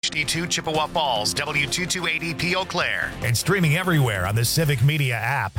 HD2 Chippewa Falls, W2280P Eau Claire. And streaming everywhere on the Civic Media app.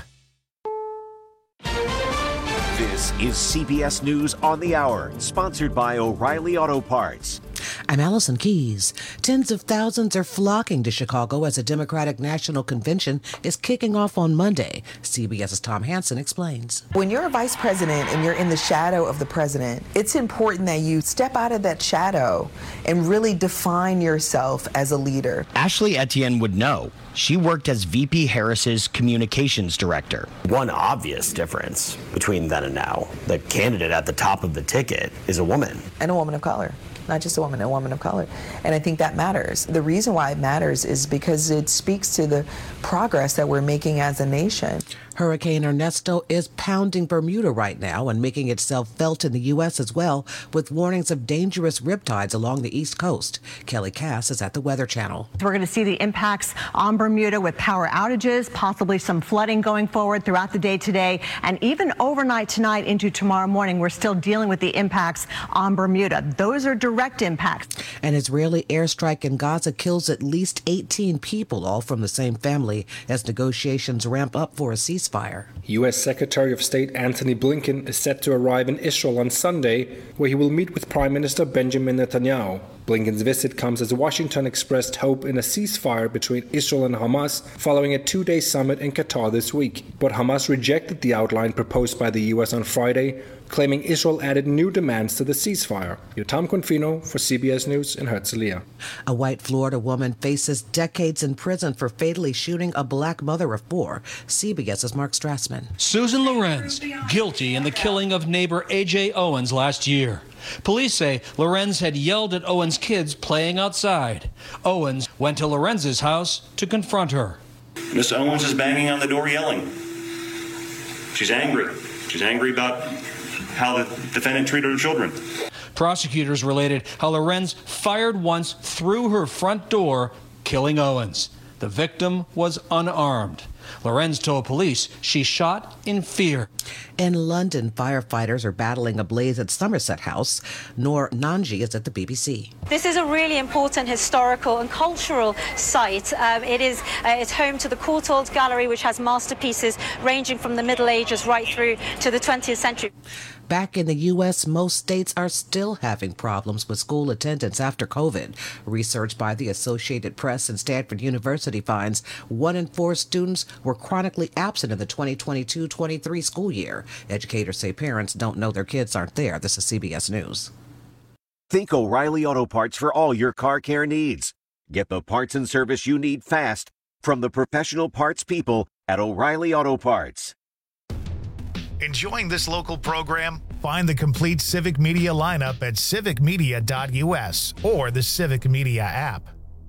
This is CBS News on the Hour, sponsored by O'Reilly Auto Parts. I'm Allison Keyes. Tens of thousands are flocking to Chicago as a Democratic National Convention is kicking off on Monday. CBS's Tom Hansen explains. When you're a vice president and you're in the shadow of the president, it's important that you step out of that shadow and really define yourself as a leader. Ashley Etienne would know. She worked as VP Harris's communications director. One obvious difference between then and now, the candidate at the top of the ticket is a woman. And a woman of color. Not just a woman of color. And I think that matters. The reason why it matters is because it speaks to the progress that we're making as a nation. Hurricane Ernesto is pounding Bermuda right now and making itself felt in the U.S. as well, with warnings of dangerous riptides along the East Coast. Kelly Cass is at the Weather Channel. We're going to see the impacts on Bermuda with power outages, possibly some flooding going forward throughout the day today, and even overnight tonight into tomorrow morning. We're still dealing with the impacts on Bermuda. Those are direct impacts. An Israeli airstrike in Gaza kills at least 18 people, all from the same family, as negotiations ramp up for a ceasefire. U.S. Secretary of State Antony Blinken is set to arrive in Israel on Sunday, where he will meet with Prime Minister Benjamin Netanyahu. Blinken's visit comes as Washington expressed hope in a ceasefire between Israel and Hamas following a two-day summit in Qatar this week. But Hamas rejected the outline proposed by the U.S. on Friday, claiming Israel added new demands to the ceasefire. Yotam Confino for CBS News in Herzliya. A white Florida woman faces decades in prison for fatally shooting a black mother of four. CBS's Mark Strassman. Susan Lorenz, guilty in the killing of neighbor A.J. Owens last year. Police say Lorenz had yelled at Owens' kids playing outside. Owens went to Lorenz's house to confront her. Miss Owens is banging on the door yelling. She's angry. She's angry about how the defendant treated her children. Prosecutors related how Lorenz fired once through her front door, killing Owens. The victim was unarmed. Lorenz told police she shot in fear. In London, firefighters are battling a blaze at Somerset House. Noor Nanji is at the BBC. This is a really important historical and cultural site. It's home to the Courtauld Gallery, which has masterpieces ranging from the Middle Ages right through to the 20th century. Back in the U.S., most states are still having problems with school attendance after COVID. Research by the Associated Press and Stanford University finds 1 in 4 students were chronically absent in the 2022-23 school year. Educators say parents don't know their kids aren't there. This is CBS News. Think O'Reilly Auto Parts for all your car care needs. Get the parts and service you need fast from the professional parts people at O'Reilly Auto Parts. Enjoying this local program? Find the complete Civic Media lineup at civicmedia.us or the Civic Media app.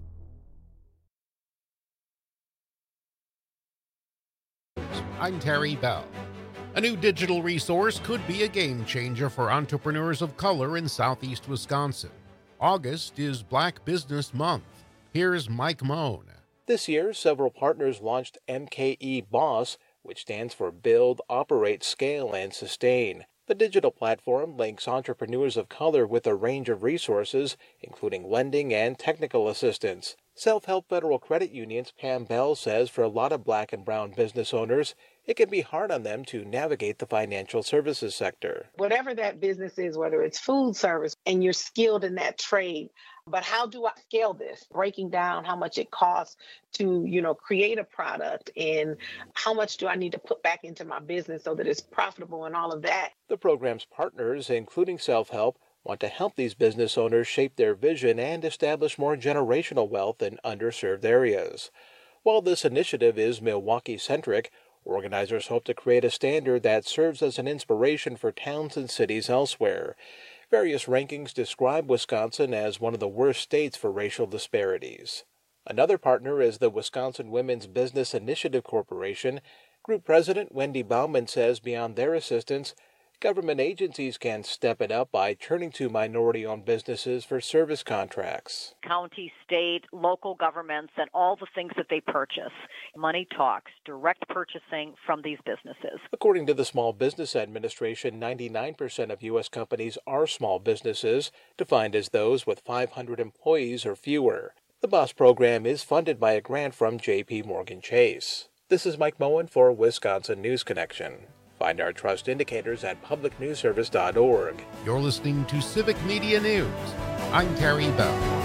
I'm Terry Bell. A new digital resource could be a game changer for entrepreneurs of color in southeast Wisconsin. August is Black Business Month. Here's Mike Moan. This year, several partners launched MKE Boss, which stands for Build, Operate, Scale, and Sustain. The digital platform links entrepreneurs of color with a range of resources, including lending and technical assistance. Self-Help Federal Credit Union's Pam Bell says for a lot of Black and brown business owners, it can be hard on them to navigate the financial services sector. Whatever that business is, whether it's food service and you're skilled in that trade, but how do I scale this? Breaking down how much it costs to, create a product and how much do I need to put back into my business so that it's profitable and all of that. The program's partners, including Self-Help, want to help these business owners shape their vision and establish more generational wealth in underserved areas. While this initiative is Milwaukee-centric, organizers hope to create a standard that serves as an inspiration for towns and cities elsewhere. Various rankings describe Wisconsin as one of the worst states for racial disparities. Another partner is the Wisconsin Women's Business Initiative Corporation. Group President Wendy Bauman says beyond their assistance, government agencies can step it up by turning to minority-owned businesses for service contracts. County, state, local governments, and all the things that they purchase. Money talks, direct purchasing from these businesses. According to the Small Business Administration, 99% of U.S. companies are small businesses, defined as those with 500 employees or fewer. The BOSS program is funded by a grant from J.P. Morgan Chase. This is Mike Moen for Wisconsin News Connection. Find our trust indicators at publicnewsservice.org. You're listening to Civic Media News. I'm Terry Bell.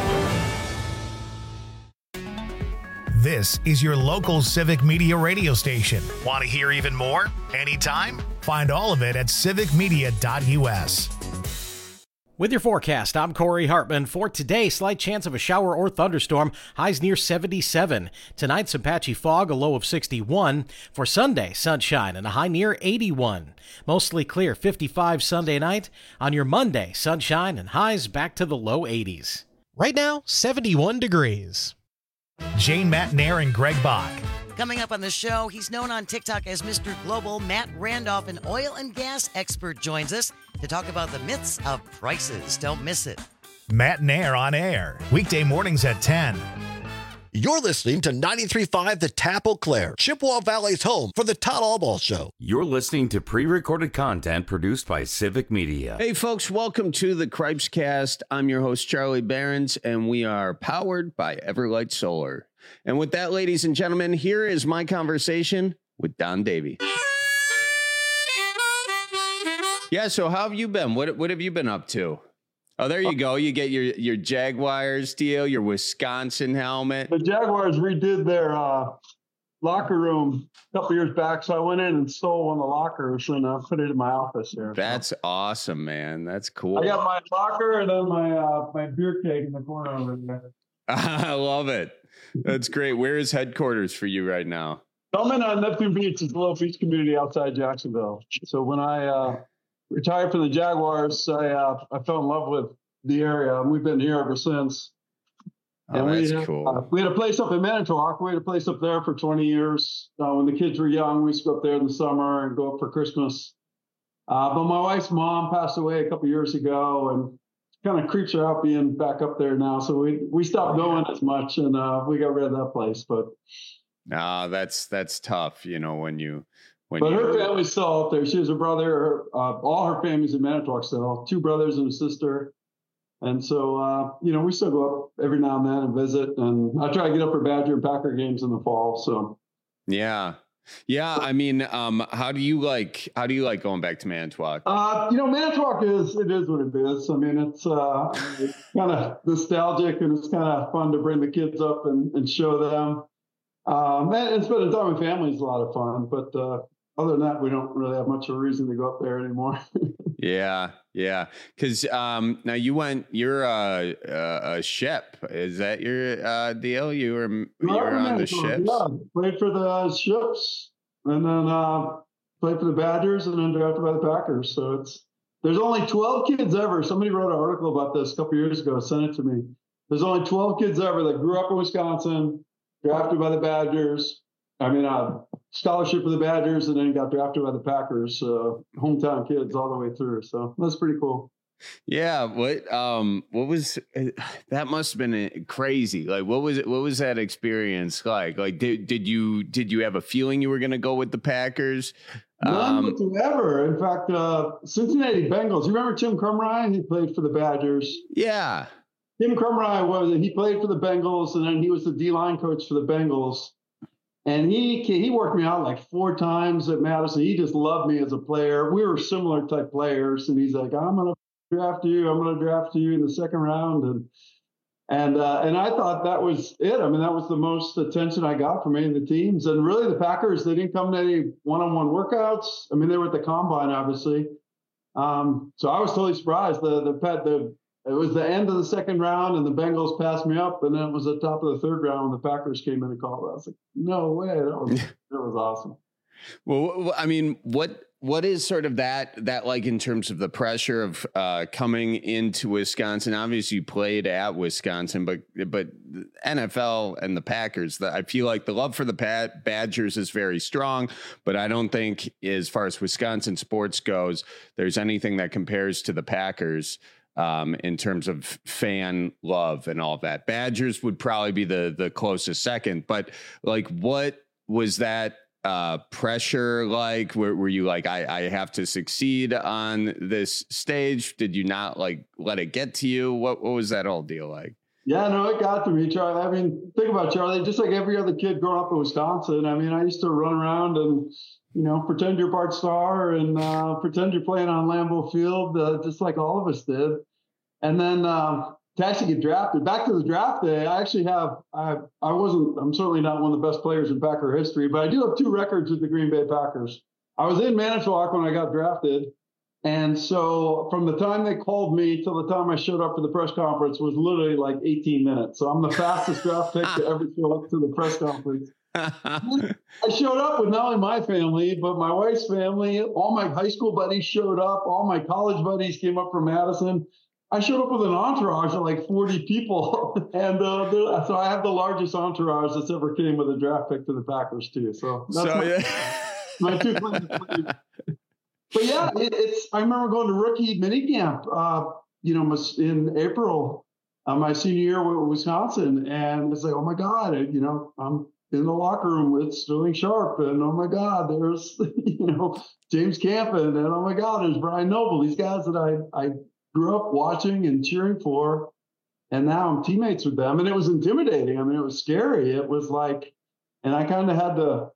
This is your local Civic Media radio station. Want to hear even more? Anytime? Find all of it at civicmedia.us. With your forecast, I'm Corey Hartman. For today, slight chance of a shower or thunderstorm, highs near 77. Tonight, some patchy fog, a low of 61. For Sunday, sunshine and a high near 81. Mostly clear, 55 Sunday night. On your Monday, sunshine and highs back to the low 80s. Right now, 71 degrees. Jane Matnair and Greg Bach. Coming up on the show, he's known on TikTok as Mr. Global. Matt Randolph, an oil and gas expert, joins us to talk about the myths of prices. Don't miss it. Matt Nair on air, weekday mornings at 10. You're listening to 93.5 The Tap Eau Claire, Chippewa Valley's home for the Todd Albaugh Show. You're listening to pre-recorded content produced by Civic Media. Hey, folks, welcome to the Cripes Cast. I'm your host, Charlie Behrens, and we are powered by Everlight Solar. And with that, ladies and gentlemen, here is my conversation with Don Davey. Yeah, so how have you been? What have you been up to? Oh, there you go. You get your Jaguars deal, your Wisconsin helmet. The Jaguars redid their locker room a couple years back, so I went in and stole one of the lockers and put it in my office here. That's awesome, man. That's cool. I got my locker and then my beer keg in the corner over there. I love it. That's great. Where is headquarters for you right now? I'm in Neptune Beach. It's a little beach community outside Jacksonville. So when I retired from the Jaguars, I fell in love with the area, and we've been here ever since. Oh, and that's cool. We had a place up in Manitowoc. We had a place up there for 20 years. When the kids were young, we used to go up there in the summer and go up for Christmas. But my wife's mom passed away a couple years ago, and kind of creeps her out being back up there now. So we stopped going as much, and we got rid of that place. But that's tough, you know, But her family's still up there. She has a brother. All her family's in Manitowoc still. 2 brothers and a sister. And so, we still go up every now and then and visit. And I try to get up for Badger and Packer games in the fall. So, yeah. I mean, how do you like going back to Manitowoc? Manitowoc is what it is. I mean, it's kind of nostalgic, and it's kind of fun to bring the kids up and show them. And spending time with family is a lot of fun. But other than that, we don't really have much of a reason to go up there anymore. Yeah. Because now you're a ship. Is that your deal? You were on the ships? Yeah, played for the ships, and then played for the Badgers, and then drafted by the Packers. So there's only 12 kids ever. Somebody wrote an article about this a couple years ago, sent it to me. There's only 12 kids ever that grew up in Wisconsin, drafted by the Badgers. Scholarship for the Badgers, and then got drafted by the Packers. Hometown kids all the way through. So that's pretty cool. Yeah. What was that? Must have been crazy. Like, what was that experience like? Like, did you have a feeling you were going to go with the Packers? None whatsoever. In fact, Cincinnati Bengals. You remember Tim Krumrie? He played for the Badgers. Yeah. Tim Krumrie he played for the Bengals, and then he was the D-line coach for the Bengals. And he worked me out like 4 times at Madison. He just loved me as a player. We were similar type players, and he's like, I'm going to draft you. I'm going to draft you in the second round. And I thought that was it. I mean, that was the most attention I got from any of the teams. And really, the Packers, they didn't come to any one-on-one workouts. I mean, they were at the combine, obviously. So I was totally surprised. It was the end of the second round, and the Bengals passed me up, and then it was the top of the third round when the Packers came in and called. I was like, no way. That was awesome. Well, I mean, what is sort of that like in terms of the pressure of coming into Wisconsin? Obviously, you played at Wisconsin, but the NFL and the Packers, I feel like the love for the Badgers is very strong, but I don't think as far as Wisconsin sports goes, there's anything that compares to the Packers. In terms of fan love and all that. Badgers would probably be the closest second, but like, what was that pressure like? Were you like, I have to succeed on this stage? Did you not like let it get to you? What was that whole deal like? Yeah, no, it got to me, Charlie. I mean, think about Charlie, just like every other kid growing up in Wisconsin. I mean, I used to run around and, pretend you're Bart Starr and pretend you're playing on Lambeau Field, just like all of us did. And then to actually get drafted, back to the draft day, I actually have, I'm certainly not one of the best players in Packer history, but I do have 2 records with the Green Bay Packers. I was in Manitowoc when I got drafted. And so from the time they called me till the time I showed up for the press conference was literally like 18 minutes. So I'm the fastest draft pick to ever show up to the press conference. I showed up with not only my family, but my wife's family. All my high school buddies showed up. All my college buddies came up from Madison. I showed up with an entourage of like 40 people. And so I have the largest entourage that's ever came with a draft pick to the Packers too. So that's my 2 claims. But yeah, I remember going to rookie minicamp, in April, my senior year with Wisconsin. And it's like, oh my God, I'm in the locker room with Sterling Sharp. And oh my God, there's, James Campen. And oh my God, there's Brian Noble. These guys that I grew up watching and cheering for. And now I'm teammates with them. And it was intimidating. I mean, it was scary. It was like, and I kind of had to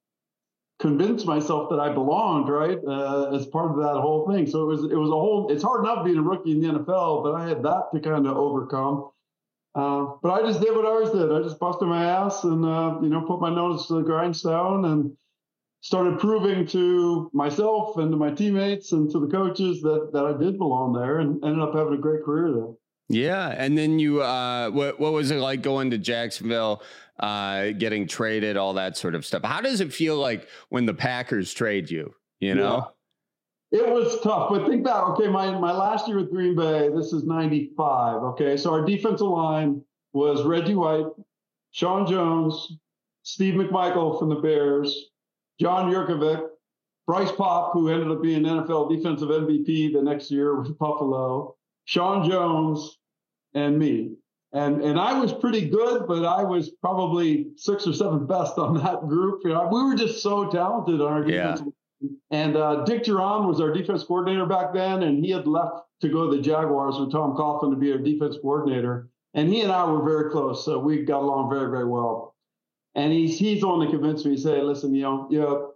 convince myself that I belonged, right, as part of that whole thing. So it was it's hard enough being a rookie in the NFL, but I had that to kind of overcome. But I just did what I always did. I just busted my ass and, put my nose to the grindstone and started proving to myself and to my teammates and to the coaches that I did belong there, and ended up having a great career there. Yeah. And then you, what was it like going to Jacksonville, getting traded, all that sort of stuff? How does it feel like when the Packers trade you, know? Yeah. It was tough, but think back. Okay. My last year with Green Bay, this is 95. Okay. So our defensive line was Reggie White, Sean Jones, Steve McMichael from the Bears, John Yurkovich, Bryce Popp, who ended up being NFL defensive MVP the next year with Buffalo, Sean Jones, and me. And I was pretty good, but I was probably 6th or 7th best on that group. We were just so talented on our defense. Yeah. And Dick Duran was our defense coordinator back then, and he had left to go to the Jaguars with Tom Coughlin to be our defense coordinator. And he and I were very close, so we got along very, very well. And he's the one that convinced me. He said, "Listen, you're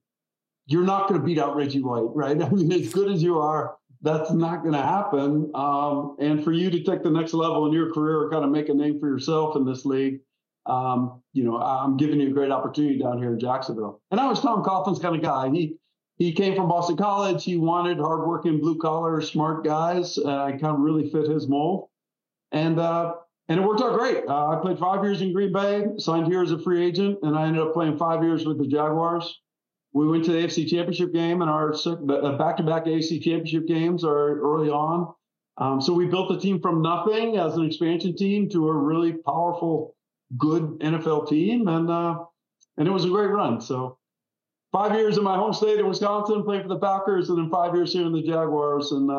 not going to beat out Reggie White, right? I mean, as good as you are, that's not going to happen. And for you to take the next level in your career or kind of make a name for yourself in this league, I'm giving you a great opportunity down here in Jacksonville." And I was Tom Coughlin's kind of guy. He came from Boston College. He wanted hardworking, blue-collar, smart guys. I kind of really fit his mold. And it worked out great. I played 5 years in Green Bay, signed here as a free agent, and I ended up playing 5 years with the Jaguars. We went to the AFC Championship game, and our back-to-back AFC Championship games are early on. So we built the team from nothing as an expansion team to a really powerful, good NFL team, and it was a great run. So 5 years in my home state of Wisconsin, playing for the Packers, and then 5 years here in the Jaguars, and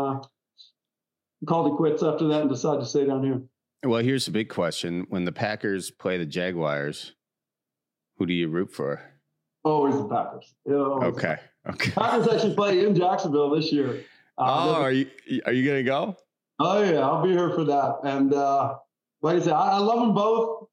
called it quits after that and decided to stay down here. Well, here's the big question. When the Packers play the Jaguars, who do you root for? Always the Packers. Okay. Packers actually play in Jacksonville this year. Are you going to go? Oh, yeah. I'll be here for that. And like I said, I love them both.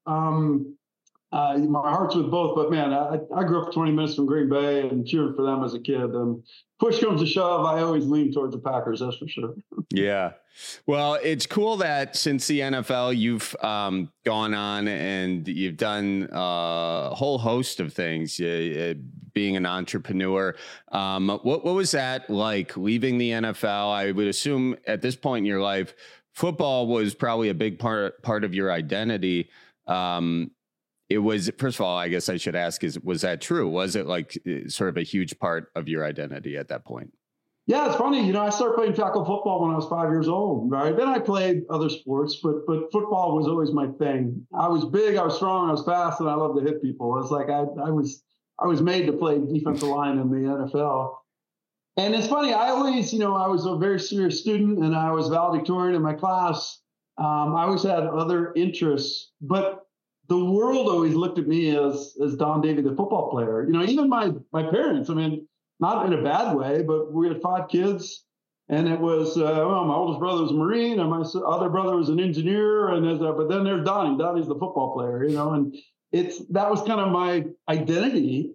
My heart's with both. But, man, I grew up 20 minutes from Green Bay and cheered for them as a kid. And push comes to shove, I always lean towards the Packers. That's for sure. Yeah. Well, it's cool that since the NFL, you've gone on and you've done a whole host of things, being an entrepreneur. What was that like, leaving the NFL? I would assume at this point in your life, football was probably a big part of your identity. It was, first of all, I guess I should ask, was that true? Was it like sort of a huge part of your identity at that point? Yeah, it's funny. I started playing tackle football when I was 5 years old, right? Then I played other sports, but football was always my thing. I was big, I was strong, I was fast, and I loved to hit people. It's like I was made to play defensive line in the NFL. And it's funny, I always, I was a very serious student, and I was valedictorian in my class. I always had other interests, but the world always looked at me as Don Davey, the football player. Even my parents, I mean, not in a bad way, but we had 5 kids, And it was, well, my oldest brother was a Marine, and my other brother was an engineer, but then there's Donnie. Donnie's the football player, and that was kind of my identity,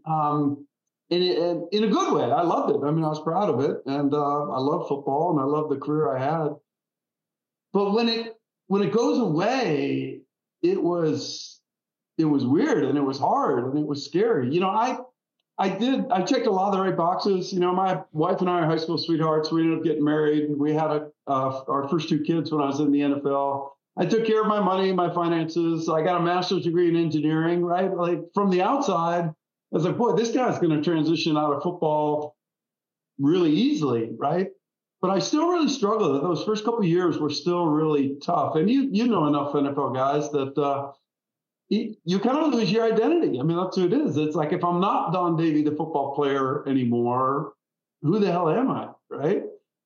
in a good way. I loved it. I mean, I was proud of it, and I love football, and I love the career I had. But when it goes away, it was weird, and it was hard, and it was scary. I checked a lot of the right boxes. My wife and I are high school sweethearts. We ended up getting married. We had our first 2 kids when I was in the NFL. I took care of my money, my finances. I got a master's degree in engineering, right? Like from the outside, I was like, boy, this guy's going to transition out of football really easily, right? But I still really struggled. Those first couple of years were still really tough. And you know enough NFL guys that you kind of lose your identity. I mean, that's who it is. It's like, if I'm not Don Davey, the football player anymore, who the hell am I, right?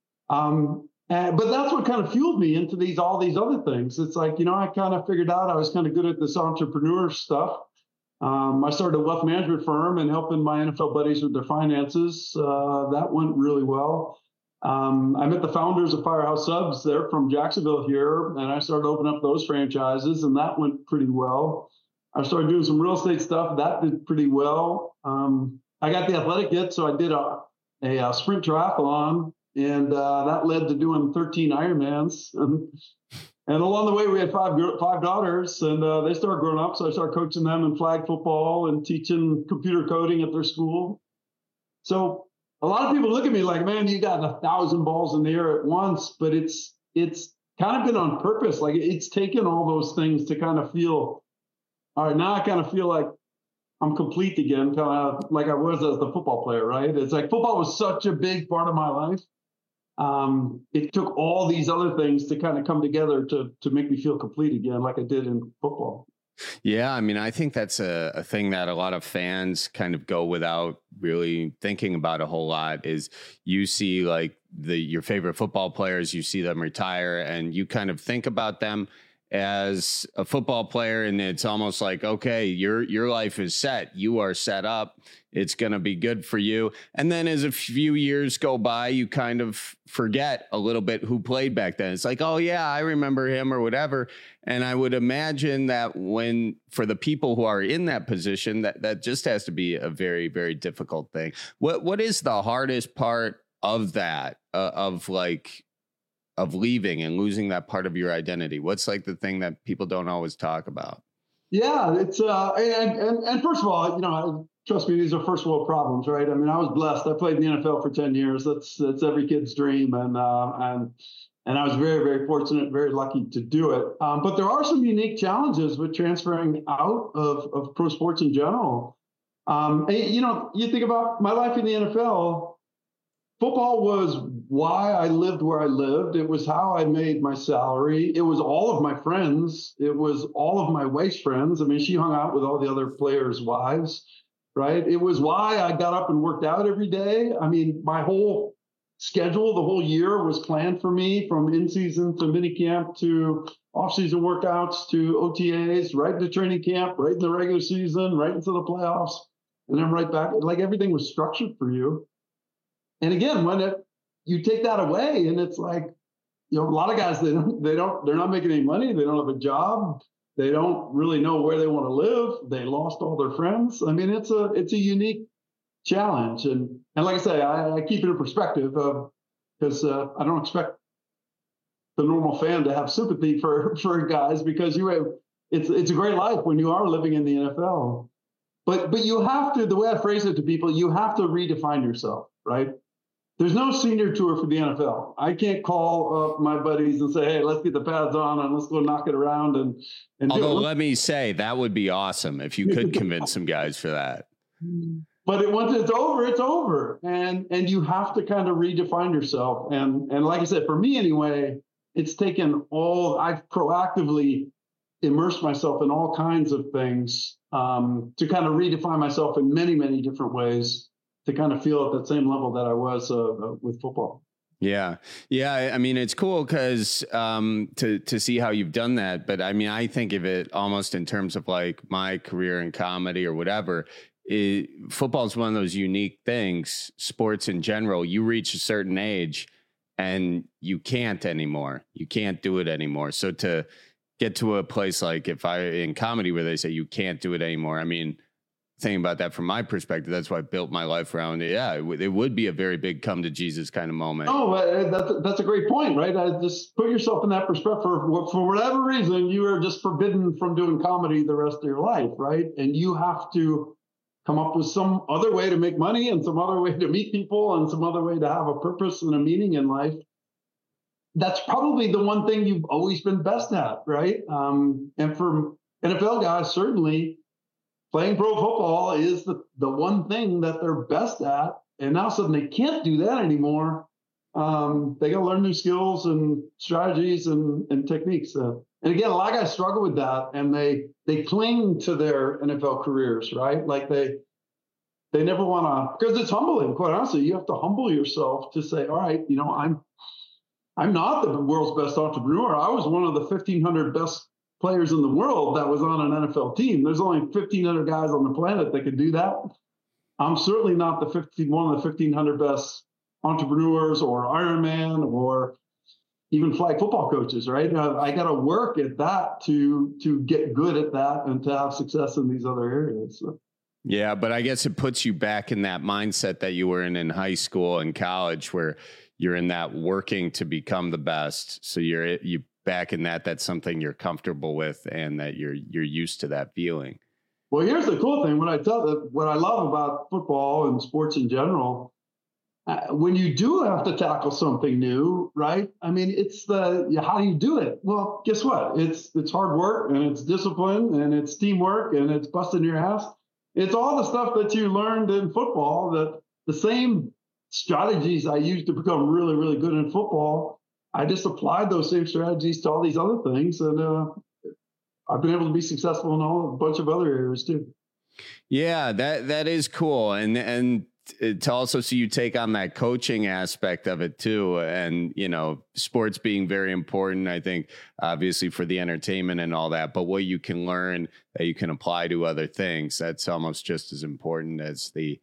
But that's what kind of fueled me into all these other things. It's like, I kind of figured out I was kind of good at this entrepreneur stuff. I started a wealth management firm and helping my NFL buddies with their finances. That went really well. I met the founders of Firehouse Subs. They're from Jacksonville here, and I started opening up those franchises, and that went pretty well. I started doing some real estate stuff. That did pretty well. I got the athletic itch, so I did a sprint triathlon, and that led to doing 13 Ironmans. And along the way, we had five daughters, and they started growing up, so I started coaching them in flag football and teaching computer coding at their school. So a lot of people look at me like, man, you got 1,000 balls in the air at once, but it's kind of been on purpose. Like, it's taken all those things to kind of feel, all right, now I kind of feel like I'm complete again, kind of like I was as the football player, right? It's like football was such a big part of my life. It took all these other things to kind of come together to make me feel complete again, like I did in football. Yeah, I mean, I think that's a thing that a lot of fans kind of go without really thinking about a whole lot. Is you see like your favorite football players, you see them retire, and you kind of think about them as a football player, and it's almost like, okay, your life is set. You are set up. It's going to be good for you. And then as a few years go by, you kind of forget a little bit who played back then. It's like, oh yeah, I remember him or whatever. And I would imagine that for the people who are in that position, that just has to be a very, very difficult thing. What is the hardest part of that, of leaving and losing that part of your identity? What's like the thing that people don't always talk about? Yeah, it's and first of all, trust me, these are first world problems, right? I mean, I was blessed. I played in the NFL for 10 years. That's every kid's dream, and I was very, very fortunate, very lucky to do it. But there are some unique challenges with transferring out of pro sports in general. You think about my life in the NFL. Football was why I lived where I lived. It was how I made my salary. It was all of my friends. It was all of my wife's friends. I mean, she hung out with all the other players' wives, right? It was why I got up and worked out every day. I mean, my whole schedule, the whole year was planned for me, from in-season to minicamp to off-season workouts to OTAs, right into training camp, right in the regular season, right into the playoffs, and then right back. Like, everything was structured for you. And again, when you take that away, and it's like, a lot of guys, they're not making any money. They don't have a job. They don't really know where they want to live. They lost all their friends. I mean, it's a unique challenge. And like I say, I keep it in perspective because I don't expect the normal fan to have sympathy for guys, because it's a great life when you are living in the NFL. But you have to, the way I phrase it to people, you have to redefine yourself, right? There's no senior tour for the NFL. I can't call up my buddies and say, hey, let's get the pads on and let's go knock it around. And although let me say, that would be awesome if you could convince some guys for that. But once it's over, it's over. And you have to kind of redefine yourself. And like I said, for me anyway, it's taken I've proactively immersed myself in all kinds of things to kind of redefine myself in many, many different ways, to kind of feel at that same level that I was with football. Yeah. I mean, it's cool because to see how you've done that. But I mean, I think of it almost in terms of like my career in comedy or whatever. Football is one of those unique things, sports in general. You reach a certain age and you can't anymore. You can't do it anymore. So to get to a place like in comedy where they say you can't do it anymore, I mean, thinking about that from my perspective, that's why I built my life around it. Yeah, it would be a very big come to Jesus kind of moment. Oh, that's a great point, right? Just put yourself in that perspective. For whatever reason, you are just forbidden from doing comedy the rest of your life, right? And you have to come up with some other way to make money and some other way to meet people and some other way to have a purpose and a meaning in life. That's probably the one thing you've always been best at, right? And for NFL guys, certainly, playing pro football is the one thing that they're best at. And now suddenly they can't do that anymore. They got to learn new skills and strategies and techniques. And again, a lot of guys struggle with that, and they cling to their NFL careers, right? Like they never want to, because it's humbling, quite honestly. You have to humble yourself to say, all right, I'm not the world's best entrepreneur. I was one of the 1,500 best players in the world that was on an NFL team. There's only 1,500 guys on the planet that could do that. I'm certainly not one of the 1,500 best entrepreneurs or Ironman or even flag football coaches, right? I got to work at that to get good at that and to have success in these other areas. So. Yeah, but I guess it puts you back in that mindset that you were in high school and college, where you're in that working to become the best. So you back in that's something you're comfortable with and that you're used to that feeling. Well, here's the cool thing. What I love about football and sports in general, when you do have to tackle something new, right? I mean, it's how do you do it? Well, guess what? It's hard work, and it's discipline, and it's teamwork, and it's busting your ass. It's all the stuff that you learned in football, that the same strategies I used to become really, really good in football. I just applied those same strategies to all these other things, and I've been able to be successful in a bunch of other areas too. Yeah, that is cool, and to also see you take on that coaching aspect of it too, and sports being very important, I think, obviously for the entertainment and all that, but what you can learn that you can apply to other things, that's almost just as important as the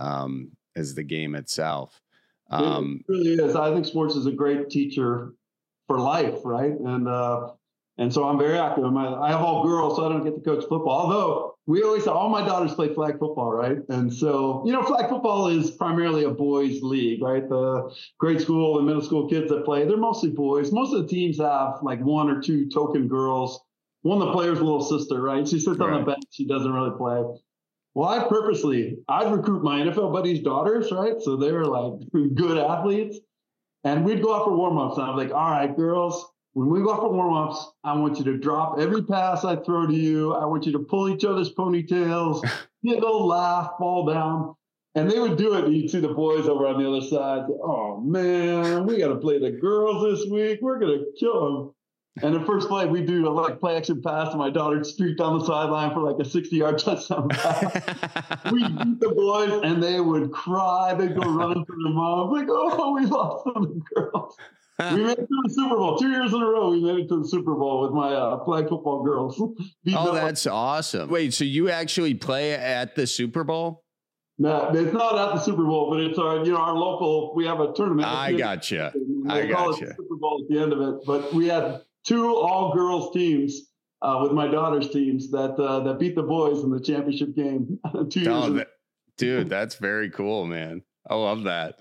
game itself. It really is. I think sports is a great teacher for life, right? And so I'm very active. I have all girls, so I don't get to coach football. Although we always say all my daughters play flag football, right? And so, flag football is primarily a boys' league, right? The grade school and middle school kids that play, they're mostly boys. Most of the teams have like one or two token girls. One of the players' little sister, right? She sits on the bench. She doesn't really play. Well, I'd recruit my NFL buddies' daughters, right? So they're like good athletes. And we'd go out for warm-ups. And I'm like, all right, girls, when we go out for warm-ups, I want you to drop every pass I throw to you. I want you to pull each other's ponytails, giggle, laugh, fall down. And they would do it. And you'd see the boys over on the other side. Oh, man, we got to play the girls this week. We're going to kill them. And the first play, we do a play action pass, and my daughter streaked down the sideline for like a 60-yard touchdown pass. We beat the boys, and they would cry. They'd go running to their moms, like, oh, we lost to the girls. We made it to the Super Bowl. 2 years in a row, we made it to the Super Bowl with my flag football girls. Oh, that's awesome. Wait, so you actually play at the Super Bowl? No, it's not at the Super Bowl, but it's our local, we have a tournament. I gotcha. I call it the Super Bowl at the end of it. But we had 2 all-girls teams with my daughter's teams that beat the boys in the championship game 2 years ago. Dude, that's very cool, man. I love that.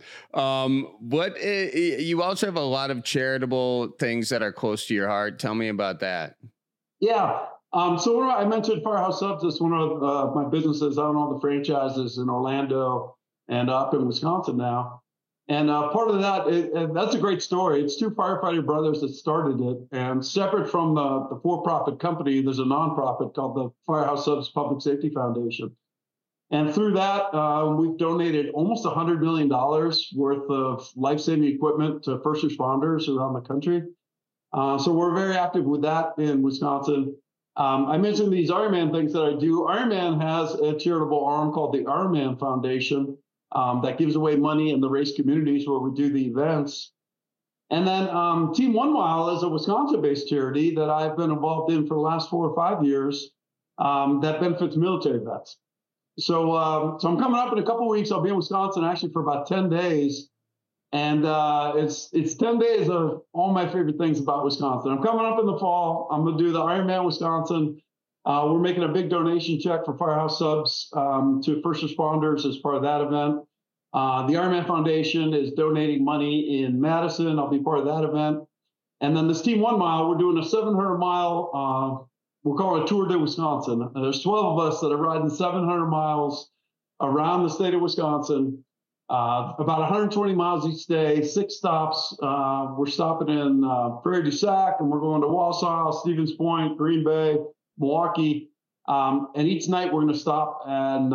You also have a lot of charitable things that are close to your heart. Tell me about that. Yeah. So I mentioned Firehouse Subs is one of my businesses. I own all the franchises in Orlando and up in Wisconsin now. And part of that, that's a great story. It's 2 firefighter brothers that started it. And separate from the for-profit company, there's a nonprofit called the Firehouse Subs Public Safety Foundation. And through that, we've donated almost $100 million worth of life-saving equipment to first responders around the country. So we're very active with that in Wisconsin. I mentioned these Ironman things that I do. Ironman has a charitable arm called the Ironman Foundation that gives away money in the race communities where we do the events. And then Team 1 Mile is a Wisconsin-based charity that I've been involved in for the last 4 or 5 years that benefits military vets. So I'm coming up in a couple of weeks. I'll be in Wisconsin actually for about 10 days. And it's 10 days of all my favorite things about Wisconsin. I'm coming up in the fall. I'm going to do the Ironman Wisconsin. We're making a big donation check for Firehouse Subs to first responders as part of that event. The Ironman Foundation is donating money in Madison. I'll be part of that event. And then this Team 1 Mile, we're doing a 700-mile, we're calling it Tour de Wisconsin. There's 12 of us that are riding 700 miles around the state of Wisconsin, about 120 miles each day, 6 stops. We're stopping in Prairie du Sac, and we're going to Wausau, Stevens Point, Green Bay, Milwaukee. And each night we're going to stop and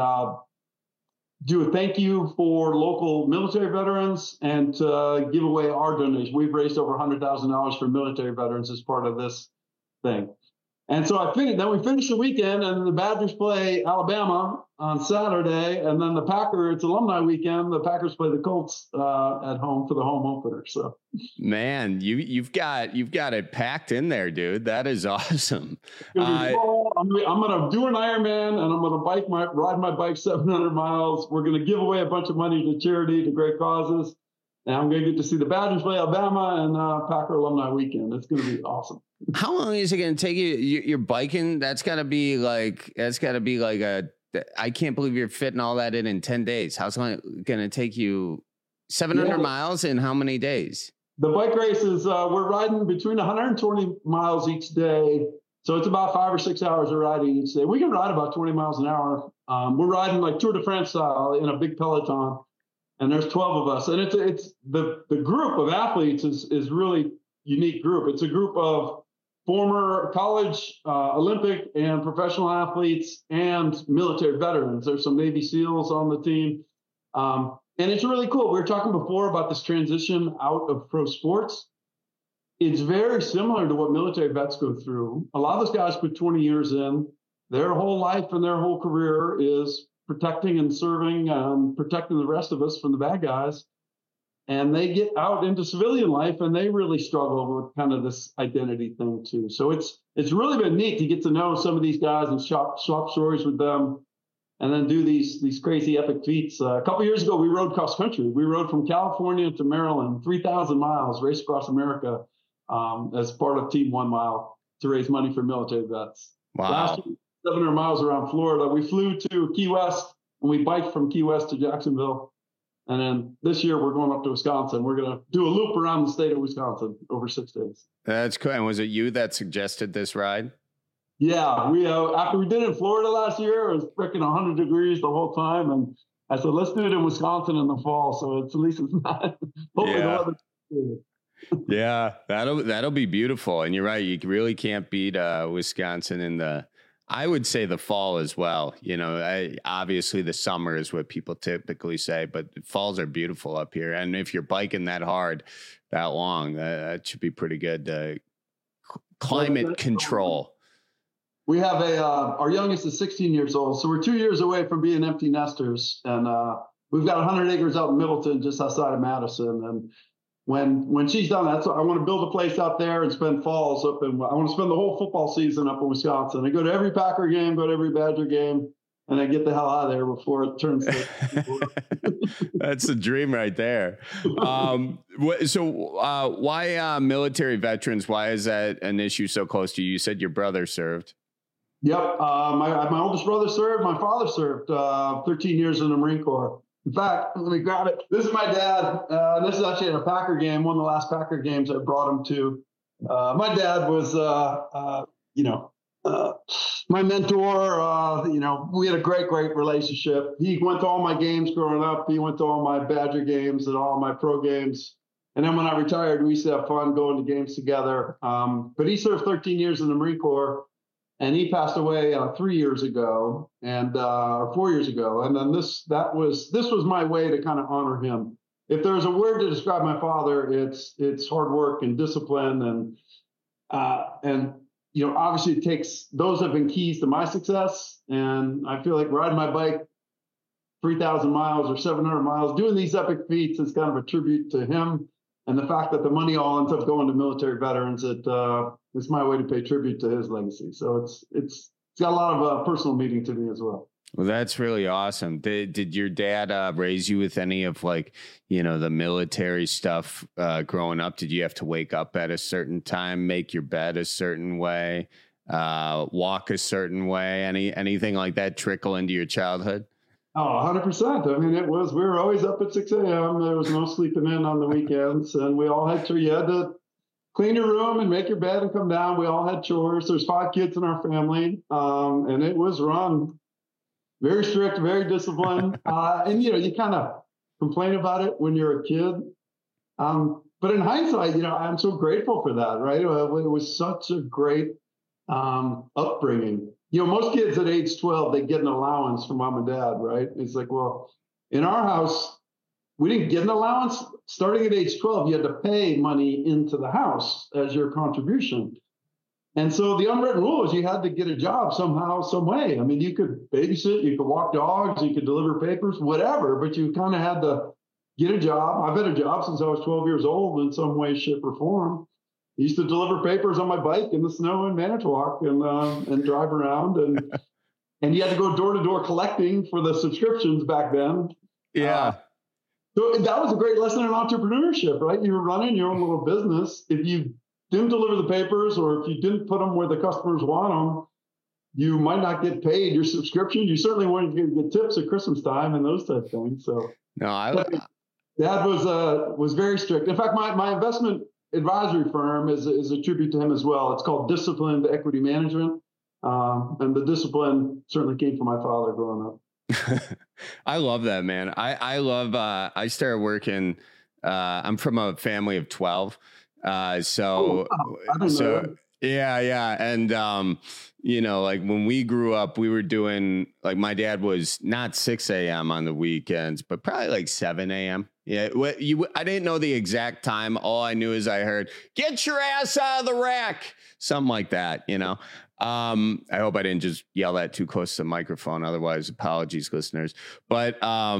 do a thank you for local military veterans and give away our donation. We've raised over $100,000 for military veterans as part of this thing. And so then we finish the weekend, and the Badgers play Alabama on Saturday, and then it's alumni weekend. The Packers play the Colts at home for the home opener. So, man, you've got it packed in there, dude. That is awesome. I'm going to do an Ironman, and I'm going to ride my bike 700 miles. We're going to give away a bunch of money to charity, to great causes. And I'm going to get to see the Badgers play Alabama and Packer alumni weekend. It's going to be awesome. How long is it going to take you? You're biking. That's got to be like I can't believe you're fitting all that in 10 days. How's it going to take you 700 miles in how many days? The bike races, we're riding between 120 miles each day. So it's about 5 or 6 hours of riding each day. We can ride about 20 miles an hour. We're riding like Tour de France style in a big peloton. And there's 12 of us. And it's the group of athletes is really unique group. It's a group of former college, Olympic and professional athletes and military veterans. There's some Navy SEALs on the team. And it's really cool. We were talking before about this transition out of pro sports. It's very similar to what military vets go through. A lot of those guys put 20 years in. Their whole life and their whole career is protecting and serving, protecting the rest of us from the bad guys. And they get out into civilian life and they really struggle with kind of this identity thing too. So it's really been neat to get to know some of these guys and swap stories with them and then do these crazy epic feats. A couple years ago, we rode cross country. We rode from California to Maryland, 3,000 miles, raced across America as part of Team 1 Mile to raise money for military vets. Wow. Last year, 700 miles around Florida. We flew to Key West and we biked from Key West to Jacksonville. And then this year we're going up to Wisconsin. We're going to do a loop around the state of Wisconsin over 6 days. That's cool. And was it you that suggested this ride? Yeah, we after we did it in Florida last year, it was freaking 100 degrees the whole time. And I said, let's do it in Wisconsin in the fall. So at least it's not. Hopefully the weather's good. Yeah, that'll be beautiful. And you're right. You really can't beat Wisconsin in I would say the fall as well. You know, obviously the summer is what people typically say, but falls are beautiful up here. And if you're biking that hard, that long, that should be pretty good. Climate control. We have our youngest is 16 years old. So we're 2 years away from being empty nesters. And we've got 100 acres out in Middleton, just outside of Madison. And when she's done that, so I want to build a place out there and spend falls up in, I want to spend the whole football season up in Wisconsin. I go to every Packer game, go to every Badger game, and I get the hell out of there before it turns to That's the dream right there. So why military veterans? Why is that an issue so close to you? You said your brother served. Yep. My oldest brother served. My father served 13 years in the Marine Corps. In fact, let me grab it. This is my dad. This is actually at a Packer game, one of the last Packer games I brought him to. My dad was, my mentor. We had a great relationship. He went to all my games growing up. He went to all my Badger games and all my pro games. And then when I retired, we used to have fun going to games together. But he served 13 years in the Marine Corps. And he passed away 3 years ago, or 4 years ago. And then this was my way to kind of honor him. If there's a word to describe my father, it's hard work and discipline, and obviously it takes, those have been keys to my success. And I feel like riding my bike 3,000 miles or 700 miles, doing these epic feats is kind of a tribute to him. And the fact that the money all ends up going to military veterans, it's my way to pay tribute to his legacy. So it's got a lot of personal meaning to me as well. Well, that's really awesome. Did your dad raise you with any of like, the military stuff growing up? Did you have to wake up at a certain time, make your bed a certain way, walk a certain way? Anything like that trickle into your childhood? Oh, 100%. I mean, we were always up at 6 a.m. There was no sleeping in on the weekends. And we all had you had to clean your room and make your bed and come down. We all had chores. There's 5 kids in our family. And it was run very strict, very disciplined. And, you kind of complain about it when you're a kid. But in hindsight, I'm so grateful for that, right? It was such a great upbringing. Most kids at age 12, they get an allowance from mom and dad, right? It's like, well, in our house, we didn't get an allowance. Starting at age 12, you had to pay money into the house as your contribution. And so the unwritten rule is you had to get a job somehow, some way. I mean, you could babysit, you could walk dogs, you could deliver papers, whatever, but you kind of had to get a job. I've had a job since I was 12 years old in some way, shape, or form. I used to deliver papers on my bike in the snow in Manitowoc and drive around. And you had to go door to door collecting for the subscriptions back then. Yeah. So that was a great lesson in entrepreneurship, right? You were running your own little business. If you didn't deliver the papers, or if you didn't put them where the customers want them, you might not get paid your subscription. You certainly weren't going to get tips at Christmas time and those type of things. So Dad was very strict. In fact, my investment advisory firm is a tribute to him as well. It's called Disciplined Equity Management, and the discipline certainly came from my father growing up. I love that, man. I love. I started working. I'm from a family of 12. So yeah. And, like when we grew up, we were doing, like, my dad was not 6 a.m. on the weekends, but probably like 7 a.m. Yeah. I didn't know the exact time. All I knew is I heard, "Get your ass out of the rack." Something like that, I hope I didn't just yell that too close to the microphone. Otherwise, apologies, listeners. But,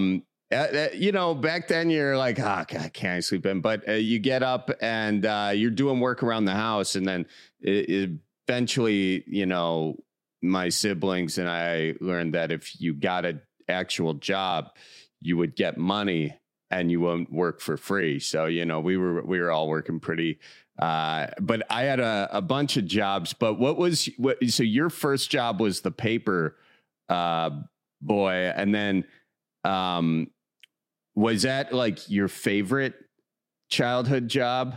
back then you're like, oh, God, can't I sleep in? But you get up and you're doing work around the house. And then eventually, my siblings and I learned that if you got an actual job, you would get money and you won't work for free. So, we were all working pretty. But I had a bunch of jobs. But so your first job was the paper boy. And then was that like your favorite childhood job?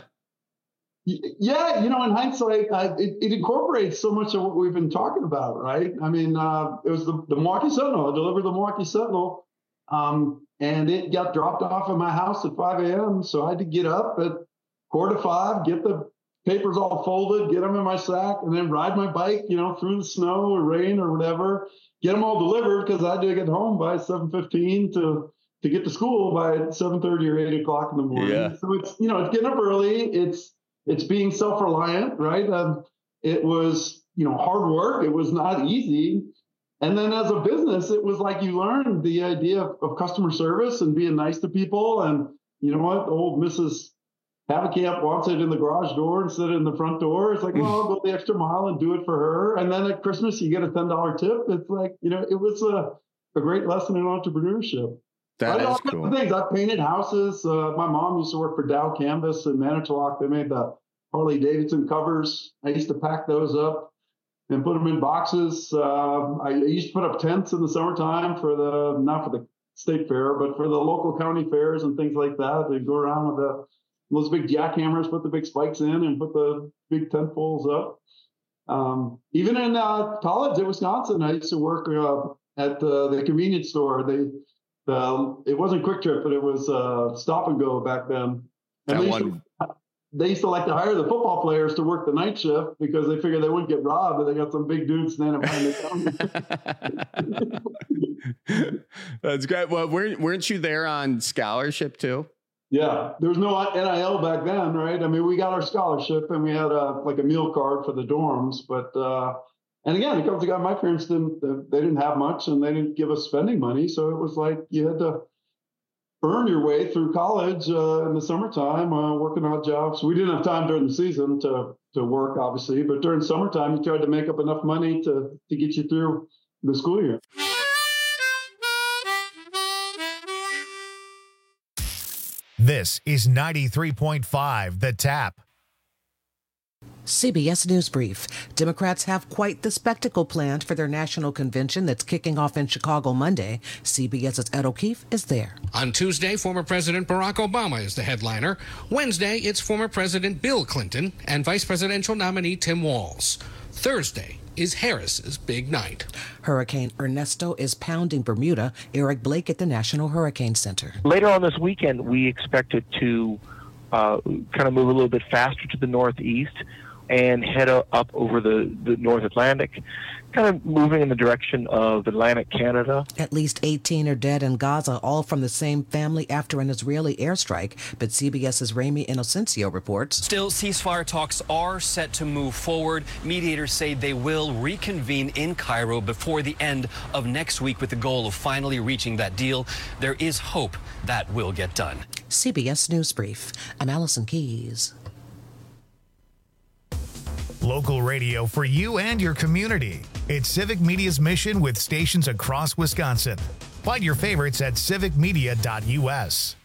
Yeah, in hindsight, it incorporates so much of what we've been talking about, right? I mean, it was the Milwaukee Sentinel. I delivered the Milwaukee Sentinel, and it got dropped off at my house at 5 a.m. So I had to get up at 4:45, get the papers all folded, get them in my sack, and then ride my bike, through the snow or rain or whatever, get them all delivered because I had to get home by 7:15 to get to school by 7:30 or 8 o'clock in the morning. Yeah. So it's, it's getting up early. It's being self-reliant, right? It was, hard work. It was not easy. And then as a business, it was like you learned the idea of customer service and being nice to people. And you know what? Old Mrs. Haverkamp wants it in the garage door instead of in the front door. It's like, well, I'll go the extra mile and do it for her. And then at Christmas, you get a $10 tip. It's like, it was a great lesson in entrepreneurship. That is cool. Things. I painted houses. My mom used to work for Dow Canvas in Manitowoc. They made the Harley Davidson covers. I used to pack those up and put them in boxes. I used to put up tents in the summertime not for the state fair, but for the local county fairs and things like that. They'd go around with those big jackhammers, put the big spikes in and put the big tent poles up. Even in college at Wisconsin, I used to work at the convenience store. It wasn't Quick Trip, but it was Stop and Go back then. And they used to like to hire the football players to work the night shift because they figured they wouldn't get robbed, but they got some big dudes standing behind the counter. That's great. Well, weren't you there on scholarship too? Yeah, there was no NIL back then, right? I mean, we got our scholarship and we had a meal card for the dorms, but and again, it comes to God, my parents didn't have much and they didn't give us spending money. So it was like you had to earn your way through college in the summertime, working odd jobs. We didn't have time during the season to work, obviously, but during summertime, you tried to make up enough money to get you through the school year. This is 93.5 The Tap. CBS News Brief. Democrats have quite the spectacle planned for their national convention that's kicking off in Chicago Monday. CBS's Ed O'Keefe is there. On Tuesday, former President Barack Obama is the headliner. Wednesday, it's former President Bill Clinton and vice presidential nominee Tim Walz. Thursday is Harris's big night. Hurricane Ernesto is pounding Bermuda. Eric Blake at the National Hurricane Center. Later on this weekend, we expect it to kind of move a little bit faster to the northeast and head up over the North Atlantic, kind of moving in the direction of Atlantic Canada. At least 18 are dead in Gaza, all from the same family after an Israeli airstrike. But CBS's Ramy Inocencio reports. Still, ceasefire talks are set to move forward. Mediators say they will reconvene in Cairo before the end of next week with the goal of finally reaching that deal. There is hope that will get done. CBS News Brief. I'm Allison Keys. Local radio for you and your community. It's Civic Media's mission with stations across Wisconsin. Find your favorites at civicmedia.us.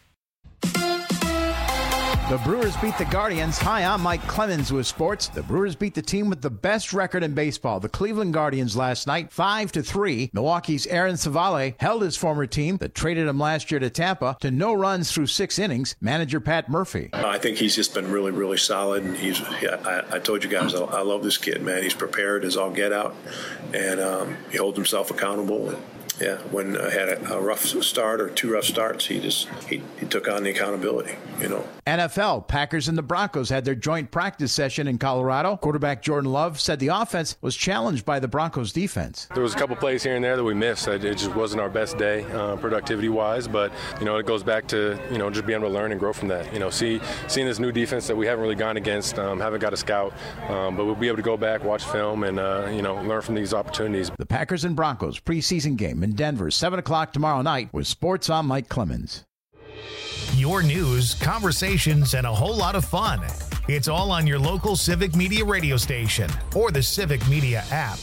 The Brewers beat the Guardians. Hi, I'm Mike Clemens with sports. The Brewers beat the team with the best record in baseball, the Cleveland Guardians, last night, 5-3. Milwaukee's Aaron Savale held his former team that traded him last year to Tampa to no runs through 6 innings. Manager Pat Murphy. I think he's just been really, really solid. And I told you guys, I love this kid, man. He's prepared as all get out, and he holds himself accountable. And yeah, when I had a rough start or 2 rough starts, he took on the accountability, you know. NFL, Packers and the Broncos had their joint practice session in Colorado. Quarterback Jordan Love said the offense was challenged by the Broncos defense. There was a couple plays here and there that we missed. It just wasn't our best day productivity-wise, but, you know, it goes back to, you know, just being able to learn and grow from that. You know, seeing this new defense that we haven't really gone against, haven't got a scout, but we'll be able to go back, watch film, and, you know, learn from these opportunities. The Packers and Broncos preseason game in Denver, 7 o'clock tomorrow night with Sports on Mike Clemens. Your news, conversations, and a whole lot of fun. It's all on your local Civic Media radio station or the Civic Media app.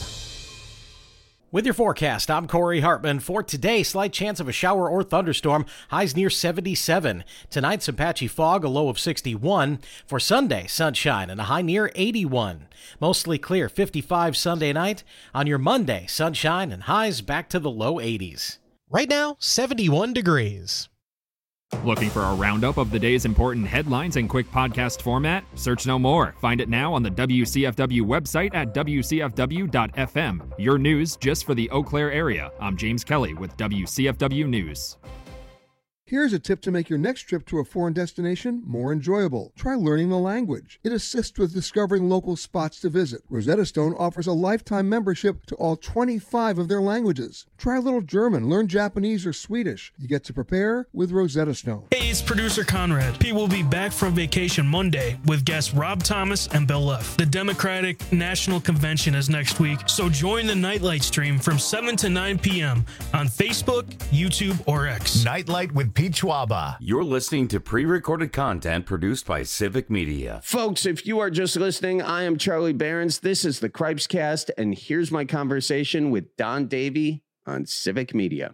With your forecast, I'm Corey Hartman. For today, slight chance of a shower or thunderstorm, highs near 77. Tonight, some patchy fog, a low of 61. For Sunday, sunshine and a high near 81. Mostly clear, 55 Sunday night. On your Monday, sunshine and highs back to the low 80s. Right now, 71 degrees. Looking for a roundup of the day's important headlines in quick podcast format? Search no more. Find it now on the WCFW website at WCFW.FM. Your news just for the Eau Claire area. I'm James Kelly with WCFW News. Here's a tip to make your next trip to a foreign destination more enjoyable. Try learning the language. It assists with discovering local spots to visit. Rosetta Stone offers a lifetime membership to all 25 of their languages. Try a little German, learn Japanese or Swedish. You get to prepare with Rosetta Stone. Hey, it's producer Conrad. Pete will be back from vacation Monday with guests Rob Thomas and Bill Leff. The Democratic National Convention is next week, so join the Nightlight stream from 7 to 9 p.m. on Facebook, YouTube, or X. Nightlight with Pete Schwaba. You're listening to pre-recorded content produced by Civic Media. Folks, if you are just listening, I am Charlie Behrens. This is the Cripes Cast, and here's my conversation with Don Davey on Civic Media.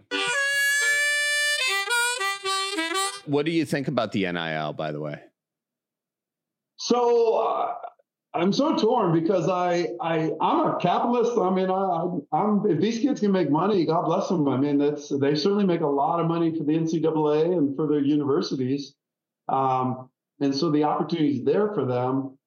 What do you think about the NIL, by the way? So I'm so torn because I'm a capitalist. I mean, I'm if these kids can make money, God bless them. I mean, they certainly make a lot of money for the NCAA and for their universities, and so the opportunity is there for them.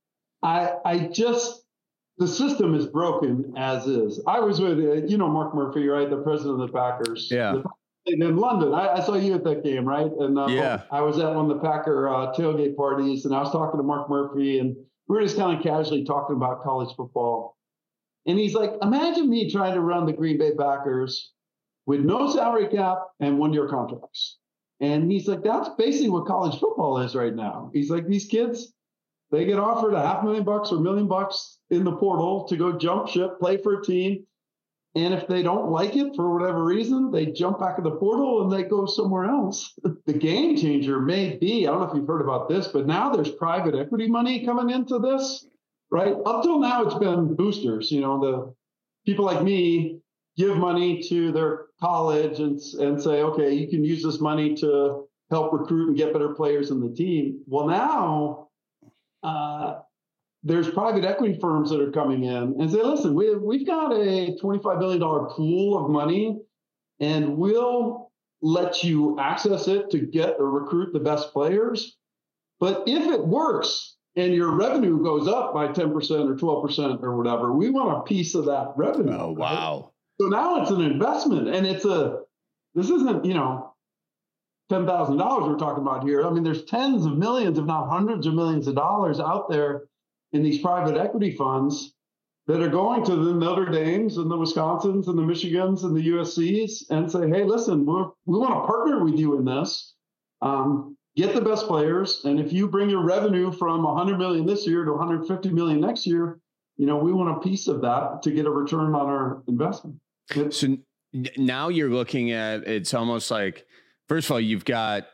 The system is broken as is. I was with Mark Murphy, right, the president of the Packers. Yeah. In London, I saw you at that game, right? And yeah. I was at one of the Packer tailgate parties, and I was talking to Mark Murphy, and we were just kind of casually talking about college football. And he's like, imagine me trying to run the Green Bay Packers with no salary cap and 1-year contracts. And he's like, that's basically what college football is right now. He's like, these kids, they get offered $500,000 or $1 million in the portal to go jump ship, play for a team. And if they don't like it for whatever reason, they jump back in the portal and they go somewhere else. The game changer may be, I don't know if you've heard about this, but now there's private equity money coming into this, right? Up till now, it's been boosters. The people like me give money to their college and say, okay, you can use this money to help recruit and get better players in the team. Well, now there's private equity firms that are coming in and say, listen, we've got a $25 billion pool of money, and we'll let you access it to get or recruit the best players. But if it works and your revenue goes up by 10% or 12% or whatever, we want a piece of that revenue. Oh, wow. Right? So now it's an investment, and this isn't, $10,000 we're talking about here. I mean, there's tens of millions, if not hundreds of millions of dollars out there in these private equity funds that are going to the Notre Dames and the Wisconsins and the Michigans and the USCs and say, hey, listen, we want to partner with you in this. Get the best players. And if you bring your revenue from $100 million this year to $150 million next year, we want a piece of that to get a return on our investment. So now you're looking at, it's almost like, first of all, you've got,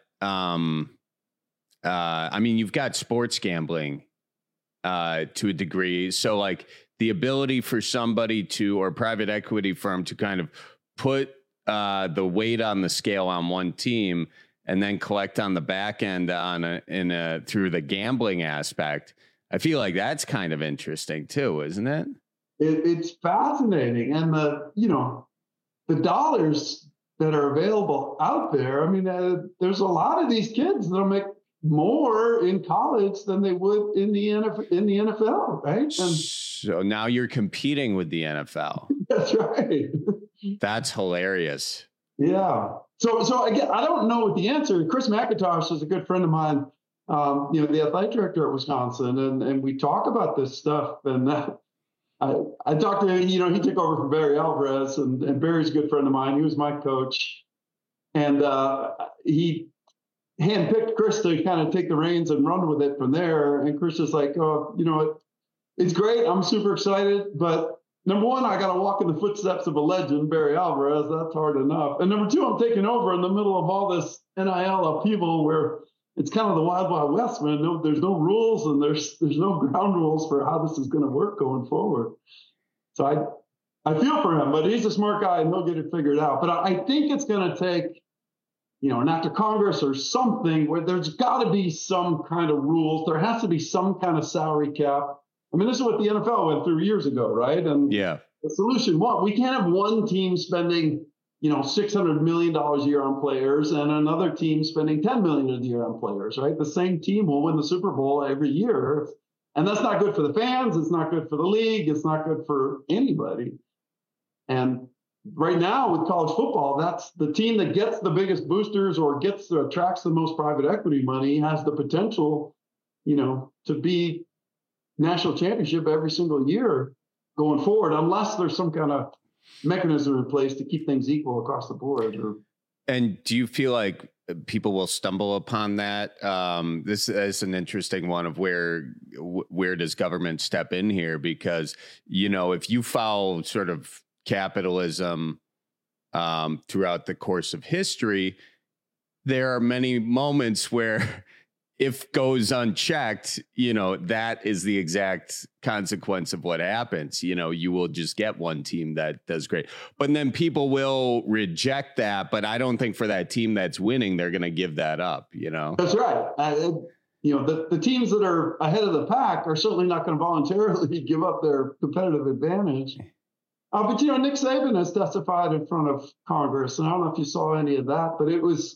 you've got sports gambling to a degree. So like the ability for somebody or a private equity firm to kind of put the weight on the scale on one team and then collect on the back end through the gambling aspect. I feel like that's kind of interesting too, isn't it? It's fascinating. And the dollars that are available out there, there's a lot of these kids that'll make more in college than they would in the NFL, right? And so now you're competing with the NFL. That's right. That's hilarious. Yeah. So again, I don't know what the answer. Chris McIntosh is a good friend of mine, the athletic director at Wisconsin, and we talk about this stuff. And I talked to him, he took over for Barry Alvarez, and Barry's a good friend of mine. He was my coach, and he handpicked Chris to kind of take the reins and run with it from there. And Chris is like, oh, it's great. I'm super excited, but number one, I got to walk in the footsteps of a legend, Barry Alvarez. That's hard enough. And number two, I'm taking over in the middle of all this NIL upheaval where it's kind of the wild, wild west, man. No, there's no rules, and there's no ground rules for how this is going to work going forward. So I feel for him, but he's a smart guy and he'll get it figured out. But I think it's going to take, an act of Congress or something where there's got to be some kind of rules. There has to be some kind of salary cap. This is what the NFL went through years ago, right? And yeah, the solution, we can't have one team spending, $600 million a year on players and another team spending $10 million a year on players, right? The same team will win the Super Bowl every year. And that's not good for the fans. It's not good for the league. It's not good for anybody. And right now with college football, that's the team that gets the biggest boosters or attracts the most private equity money has the potential, to be national championship every single year going forward, unless there's some kind of mechanism in place to keep things equal across the board. And do you feel like people will stumble upon that? This is an interesting one of where does government step in here? Because, if you follow sort of capitalism throughout the course of history, there are many moments where if goes unchecked, that is the exact consequence of what happens. You will just get one team that does great, but then people will reject that. But I don't think for that team that's winning, they're going to give that up, That's right. The teams that are ahead of the pack are certainly not going to voluntarily give up their competitive advantage. But Nick Saban has testified in front of Congress, and I don't know if you saw any of that, but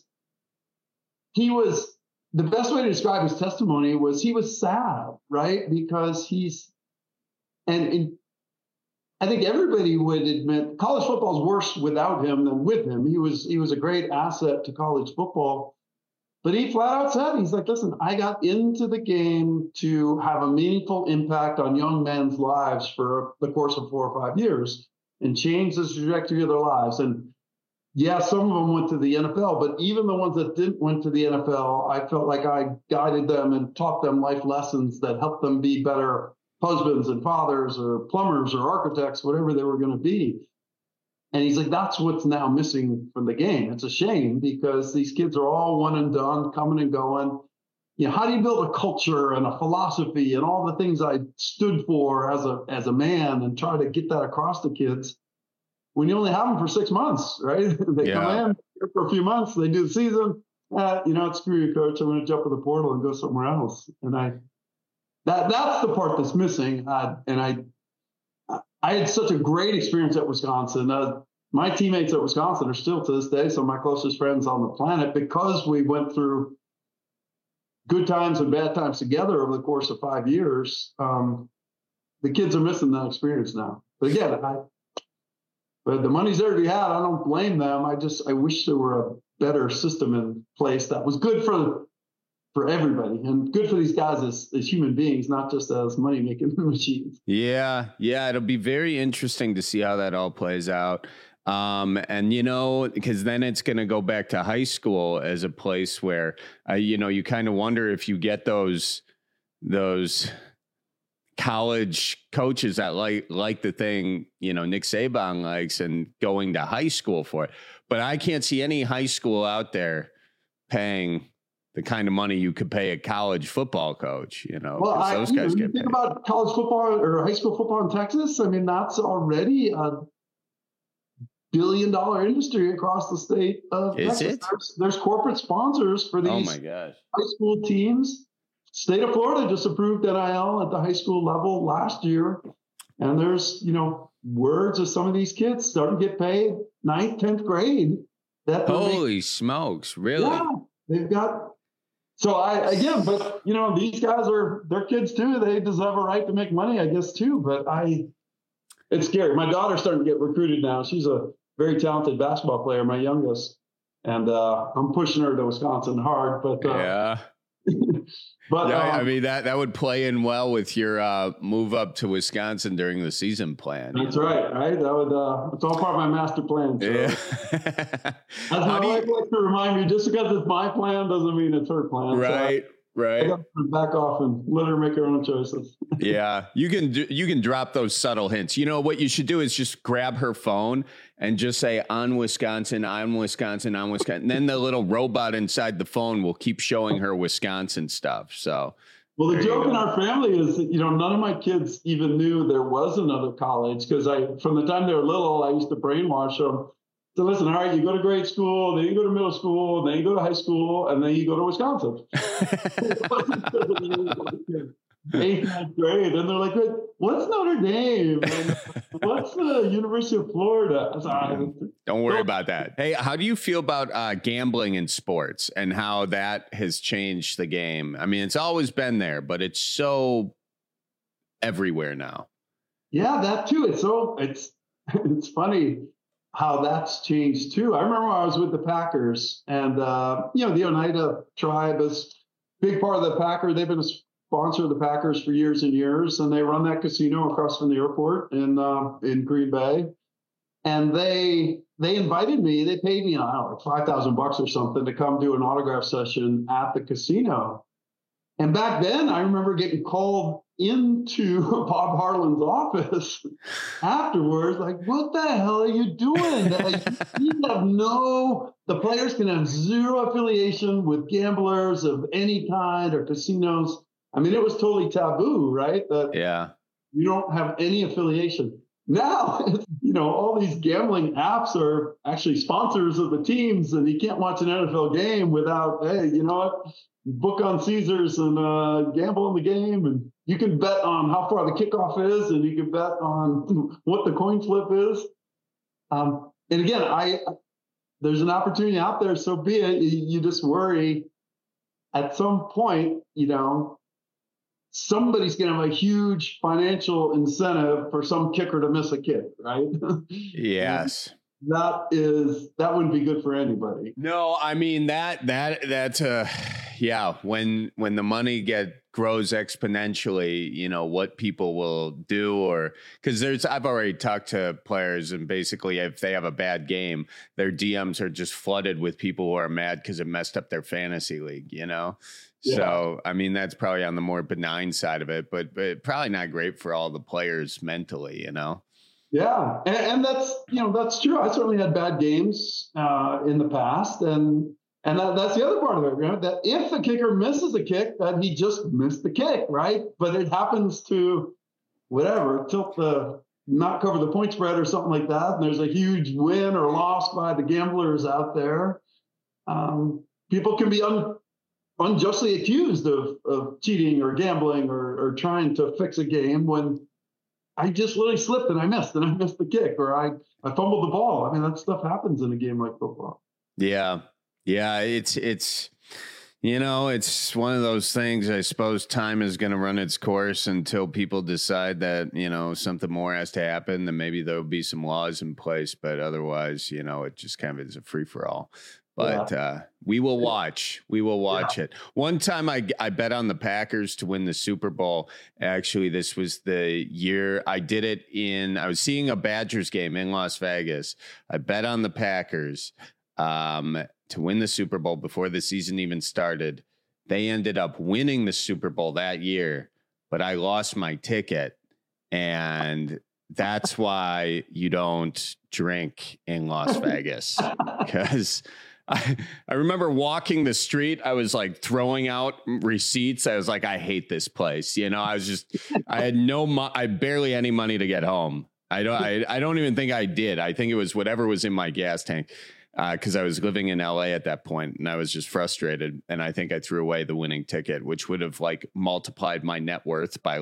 the best way to describe his testimony was he was sad, right? Because and I think everybody would admit college football is worse without him than with him. He was a great asset to college football, but he flat out said, he's like, listen, I got into the game to have a meaningful impact on young men's lives for the course of 4 or 5 years and change the trajectory of their lives. And yeah, some of them went to the NFL, but even the ones that didn't went to the NFL, I felt like I guided them and taught them life lessons that helped them be better husbands and fathers or plumbers or architects, whatever they were going to be. And he's like, that's what's now missing from the game. It's a shame because these kids are all one and done, coming and going. How do you build a culture and a philosophy and all the things I stood for as a man and try to get that across to kids when you only have them for 6 months, right? They come in for a few months, they do the season, screw you, coach. I'm going to jump in the portal and go somewhere else. And that's the part that's missing. I had such a great experience at Wisconsin. My teammates at Wisconsin are still to this day some of my closest friends on the planet because we went through good times and bad times together over the course of 5 years. The kids are missing that experience now. But again, but the money's there to be had. I don't blame them. I wish there were a better system in place that was good for everybody and good for these guys as human beings, not just as money-making machines. Yeah. It'll be very interesting to see how that all plays out. And, because then it's going to go back to high school as a place where, you kind of wonder if you get those college coaches that like the thing, Nick Saban likes and going to high school for it. But I can't see any high school out there paying the kind of money you could pay a college football coach, Well, those guys get paid. Think about college football or high school football in Texas. I mean, that's already a billion-dollar industry across the state of Is Texas. it? There's corporate sponsors for these Oh my gosh. high school teams. State of Florida just approved NIL at the high school level last year. And there's, words of some of these kids starting to get paid 9th, 10th grade. Holy smokes. Really? Yeah, they've got. So these guys they're kids too. They deserve a right to make money, I guess, too. But it's scary. My daughter's starting to get recruited now. She's a very talented basketball player, my youngest. And I'm pushing her to Wisconsin hard. But yeah. But I mean, that would play in well with your move up to Wisconsin during the season plan. That's right. That would it's all part of my master plan. So. Yeah. That's my wife likes to remind me, just because it's my plan doesn't mean it's her plan. Right. I got to back off and let her make her own choices. Yeah, you can drop those subtle hints. What you should do is just grab her phone and just say on Wisconsin, on Wisconsin, on Wisconsin. And then the little robot inside the phone will keep showing her Wisconsin stuff. So, well, the joke in our family is that, none of my kids even knew there was another college because from the time they were little, I used to brainwash them. So listen, all right, you go to grade school, then you go to middle school, then you go to high school, and then you go to Wisconsin. 8th, 9th grade, and they're like, what's Notre Dame? And what's the University of Florida? Don't worry about that. Hey, how do you feel about gambling in sports and how that has changed the game? I mean, it's always been there, but it's so everywhere now. Yeah, that too. It's funny how that's changed too. I remember when I was with the Packers and, the Oneida tribe is a big part of the Packer. They've been a sponsor of the Packers for years and years, and they run that casino across from the airport in Green Bay. And they invited me, they paid me, like $5,000 or something to come do an autograph session at the casino. And back then, I remember getting called into Bob Harlan's office afterwards, like, what the hell are you doing? The players can have zero affiliation with gamblers of any kind or casinos. I mean, it was totally taboo, right? Yeah. You don't have any affiliation. Now, all these gambling apps are actually sponsors of the teams, and you can't watch an NFL game without, hey, you know what? Book on Caesars and gamble on the game, and you can bet on how far the kickoff is, and you can bet on what the coin flip is. And again, there's an opportunity out there, so be it. You just worry at some point, somebody's going to have a huge financial incentive for some kicker to miss a kick, right? Yes. That wouldn't be good for anybody. No, I mean that's when the money grows exponentially, what people will do, or because I've already talked to players, and basically if they have a bad game, their DMs are just flooded with people who are mad because it messed up their fantasy league, Yeah. So, I mean, that's probably on the more benign side of it, but probably not great for all the players mentally, Yeah, and that's true. I certainly had bad games in the past, and that's the other part of it, that if a kicker misses a kick, that he just missed the kick, right? But it happens to not cover the point spread or something like that, and there's a huge win or loss by the gamblers out there. people can be unjustly accused of cheating or gambling or trying to fix a game when I just literally slipped and I missed the kick, or I fumbled the ball. I mean, that stuff happens in a game like football. Yeah. It's it's one of those things. I suppose time is going to run its course until people decide that, something more has to happen. Then maybe there'll be some laws in place, but otherwise, it just kind of is a free for all. But we will watch. We will watch it. One time I bet on the Packers to win the Super Bowl. Actually, this was the year I did it I was seeing a Badgers game in Las Vegas. I bet on the Packers to win the Super Bowl before the season even started. They ended up winning the Super Bowl that year, but I lost my ticket. And that's why you don't drink in Las Vegas, because I remember walking the street. I was like throwing out receipts. I was like, I hate this place. I had barely any money to get home. I don't even think I did. I think it was whatever was in my gas tank. Because I was living in LA at that point and I was just frustrated. And I think I threw away the winning ticket, which would have multiplied my net worth by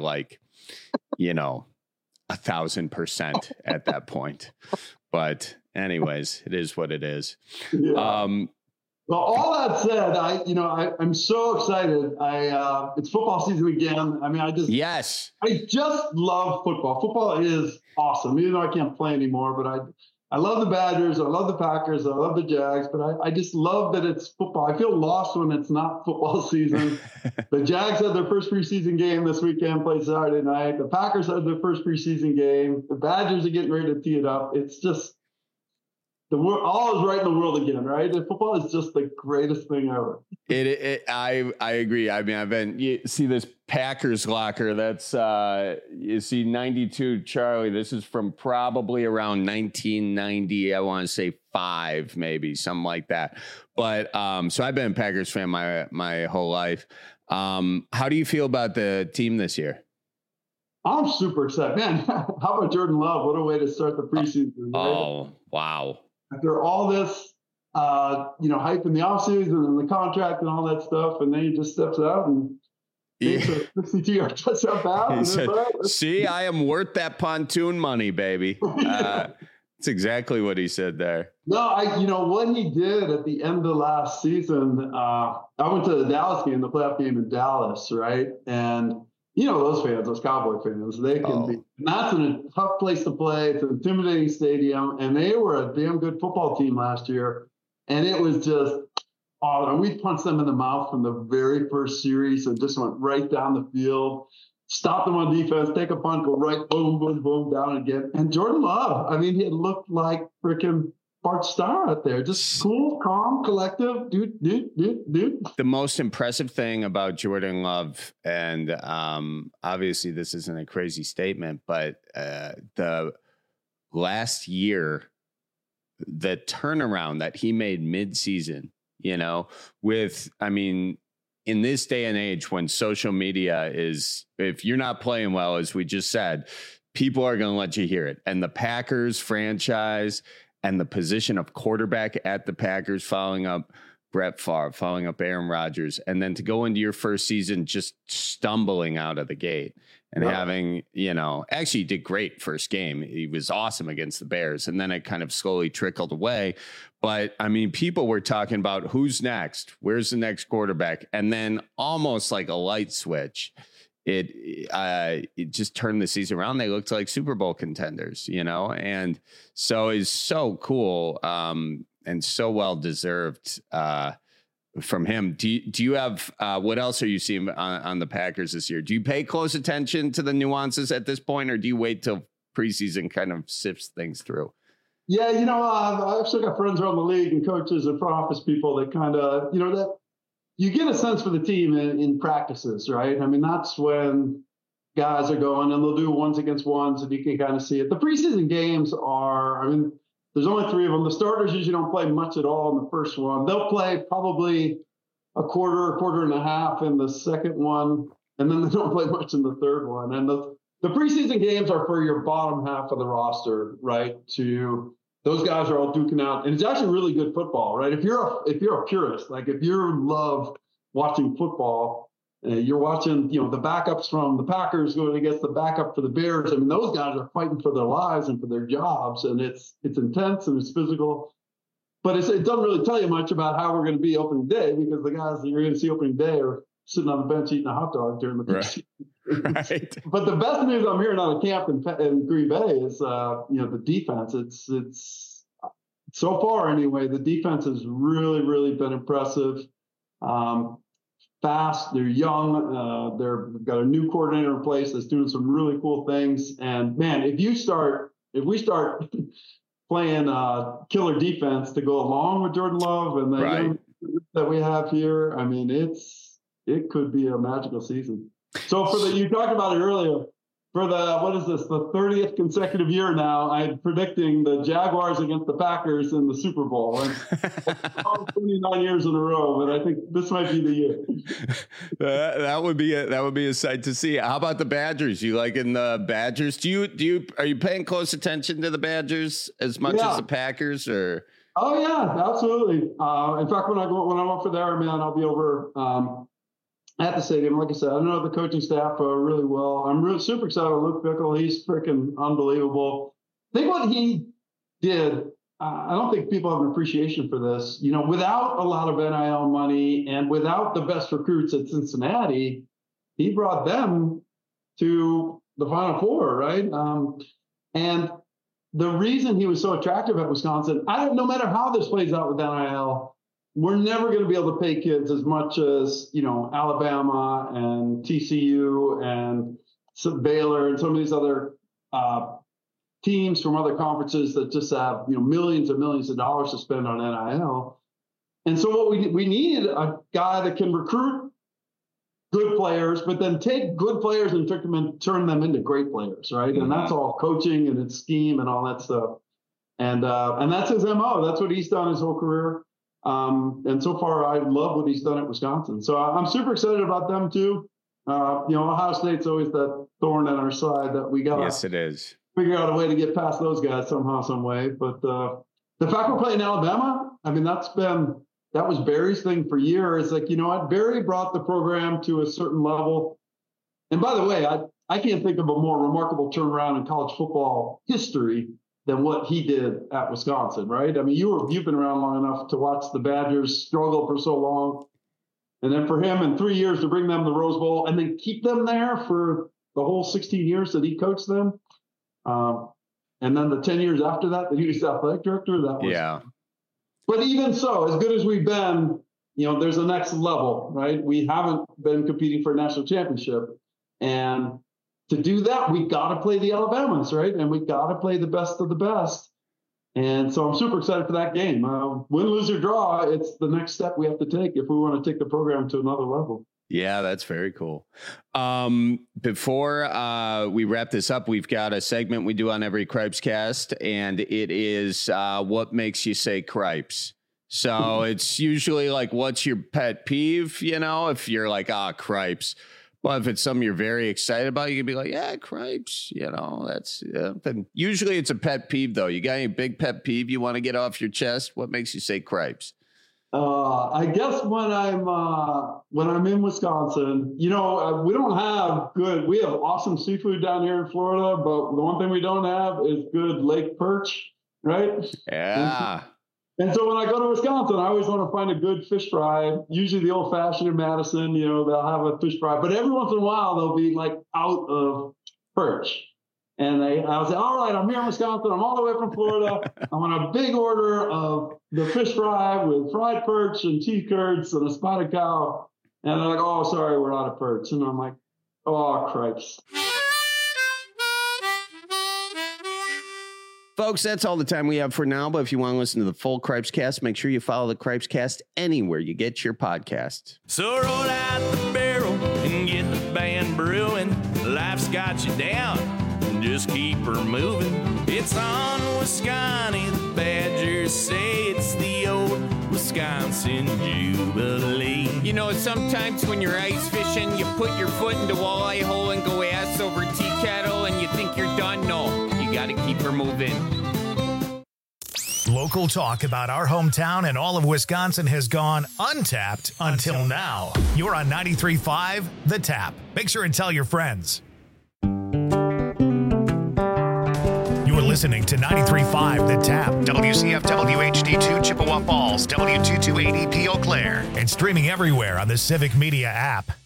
1,000% at that point. But anyways, it is what it is. Yeah. Well, all that said, I'm so excited. It's football season again. I mean, I just love football. Football is awesome. Even though I can't play anymore, but I love the Badgers. I love the Packers. I love the Jags, but I just love that it's football. I feel lost when it's not football season. The Jags had their first preseason game this weekend, played Saturday night. The Packers had their first preseason game. The Badgers are getting ready to tee it up. It's just all is right in the world again, right? And football is just the greatest thing ever. I agree. I mean, you see this Packers locker. That's you see 92 Charlie. This is from probably around 1990. I want to say 5, maybe something like that. But so I've been a Packers fan my whole life. How do you feel about the team this year? I'm super excited, man. How about Jordan Love? What a way to start the preseason. Right? Oh, wow. After all this, hype in the offseason and the contract and all that stuff, and then he just steps out and takes a 62-yard touchdown pass. See, I am worth that pontoon money, baby. That's exactly what he said there. No, what he did at the end of last season, I went to the Dallas game, the playoff game in Dallas, right? And those fans, those Cowboy fans, they can be. And that's a tough place to play. It's an intimidating stadium. And they were a damn good football team last year. And it was just, and we punched them in the mouth from the very first series and just went right down the field, stopped them on defense, take a punt, go right, boom, boom, boom, down again. And Jordan Love, I mean, he looked like freaking Bart Starr out there, just cool, calm, collective, dude. The most impressive thing about Jordan Love, and obviously this isn't a crazy statement, but the last year, the turnaround that he made mid-season, in this day and age when social media is, if you're not playing well, as we just said, people are going to let you hear it. And the Packers franchise and the position of quarterback at the Packers, following up Brett Favre, following up Aaron Rodgers, and then to go into your first season just stumbling out of the gate and having, actually he did great first game. He was awesome against the Bears, and then it kind of slowly trickled away. But, people were talking about who's next, where's the next quarterback, and then almost like a light switch, it just turned the season around. They looked like Super Bowl contenders, and so it's so cool and so well deserved from him. Do you have what else are you seeing on the Packers this year? Do you pay close attention to the nuances at this point, or do you wait till preseason kind of sifts things through? Yeah, I've still got friends around the league and coaches and front office people that kind of, that you get a sense for the team in practices, right? I mean, that's when guys are going and they'll do ones against ones and you can kind of see it. The preseason games are, there's only 3 of them. The starters usually don't play much at all in the first one. They'll play probably a quarter and a half in the second one, and then they don't play much in the third one. And the preseason games are for your bottom half of the roster, right? To those guys are all duking out, and it's actually really good football, right? If you're a purist, like if you love watching football, you're watching, the backups from the Packers going against the backup for the Bears. I mean, those guys are fighting for their lives and for their jobs, and it's intense and it's physical. But it doesn't really tell you much about how we're going to be opening day, because the guys that you're going to see opening day are sitting on the bench eating a hot dog during the preseason. Right. But the best news I'm hearing out of camp in Green Bay is, the defense. It's so far anyway, the defense has really, really been impressive. Fast, they're young, they've got a new coordinator in place that's doing some really cool things. And man, if we start playing killer defense to go along with Jordan Love and the young that we have here, I mean, it could be a magical season. So you talked about it earlier, for the 30th consecutive year now, I'm predicting the Jaguars against the Packers in the Super Bowl. And 29 years in a row, but I think this might be the year. That would be a sight to see. How about the Badgers? You liking the Badgers? Are you paying close attention to the Badgers as much as the Packers, or? Oh yeah, absolutely. In fact, when I'm over there, man, I'll be over at the stadium. Like I said, I know the coaching staff really well. I'm really super excited with Luke Fickell. He's freaking unbelievable. I think what he did, I don't think people have an appreciation for this. Without a lot of NIL money and without the best recruits at Cincinnati, he brought them to the Final Four, right? And the reason he was so attractive at Wisconsin, no matter how this plays out with NIL, we're never going to be able to pay kids as much as, Alabama and TCU and Baylor and some of these other teams from other conferences that just have, millions and millions of dollars to spend on NIL. And so what we need a guy that can recruit good players, but then take good players and turn them into great players, right? Mm-hmm. And that's all coaching and its scheme and all that stuff. And that's his MO. That's what he's done his whole career. And so far, I love what he's done at Wisconsin. So I'm super excited about them too. Ohio State's always that thorn in our side that we got. Yes, it is. Figure out a way to get past those guys somehow, some way. But the fact we're playing Alabama, I mean, that was Barry's thing for years. Like, you know what? Barry brought the program to a certain level. And by the way, I can't think of a more remarkable turnaround in college football history than what he did at Wisconsin, right? I mean, you've been around long enough to watch the Badgers struggle for so long. And then for him in 3 years to bring them to the Rose Bowl and then keep them there for the whole 16 years that he coached them. And then the 10 years after that he was athletic director. That was, yeah. But even so, as good as we've been, there's a next level, right? We haven't been competing for a national championship. And to do that, we got to play the Alabamas, right? And we got to play the best of the best. And so I'm super excited for that game. Win, lose, or draw, it's the next step we have to take if we want to take the program to another level. Yeah, that's very cool. Before we wrap this up, we've got a segment we do on every Cripescast, and it is what makes you say cripes. So it's usually like, what's your pet peeve? If you're like, cripes. Well, if it's something you're very excited about, you can be like, yeah, cripes, that's, then usually it's a pet peeve though. You got any big pet peeve you want to get off your chest? What makes you say cripes? I guess when I'm in Wisconsin, we don't have we have awesome seafood down here in Florida, but the one thing we don't have is good lake perch, right? Yeah. And so when I go to Wisconsin, I always want to find a good fish fry, usually the old fashioned in Madison, they'll have a fish fry, but every once in a while they'll be like out of perch. And I'll say, all right, I'm here in Wisconsin. I'm all the way from Florida. I want a big order of the fish fry with fried perch and cheese curds and a spotted cow. And they're like, oh, sorry, we're out of perch. And I'm like, oh, cripes. Folks, that's all the time we have for now. But if you want to listen to the full Cripescast, make sure you follow the Cripescast anywhere you get your podcasts. So roll out the barrel and get the band brewing. Life's got you down. Just keep her moving. It's on Wisconsin. The Badgers say it's the old Wisconsin Jubilee. Sometimes when you're ice fishing, you put your foot in the walleye hole and go ass over tea kettle and you think you're done. No, you got to keep her moving. Local talk about our hometown and all of Wisconsin has gone untapped until now. You're on 93.5 The Tap. Make sure and tell your friends. You're listening to 93.5 The Tap, WCFW HD2 Chippewa Falls, W228EP Eau Claire, and streaming everywhere on the Civic Media app.